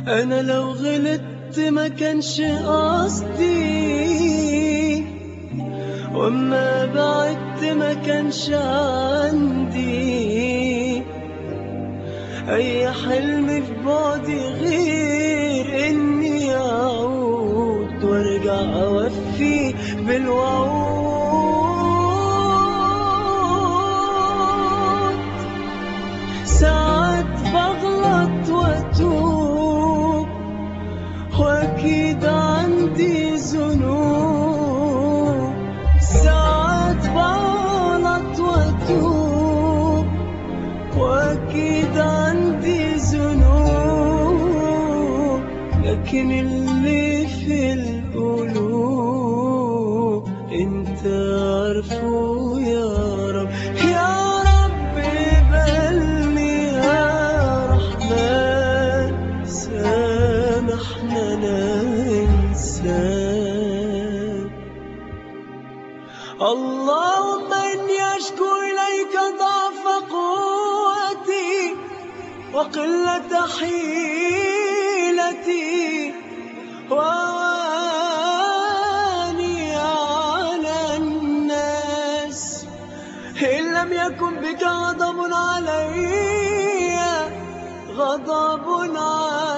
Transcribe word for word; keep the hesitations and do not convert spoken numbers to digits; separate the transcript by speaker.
Speaker 1: أنا لو غلطت ما كانش قصدي، وأما بعدت ما كانش عندي أي حلم في بعدي غير إني أعود وأرجع أوفي بالوعود. ساعات بغلط وأتوب وأكيد عندي ذنوب، ساعات بغلط وأتوب وأكيد عندي ذنوب، لكن اللي في القلوب انت عارفه يا رب. يا رب قبلني يا رحمن، سامحنا انا انسان. اللهم اني اشكو اليك ضعف قوتي وقلة حيلتي وهواني على الناس. إن لم يكن بك غضب علي غضب علي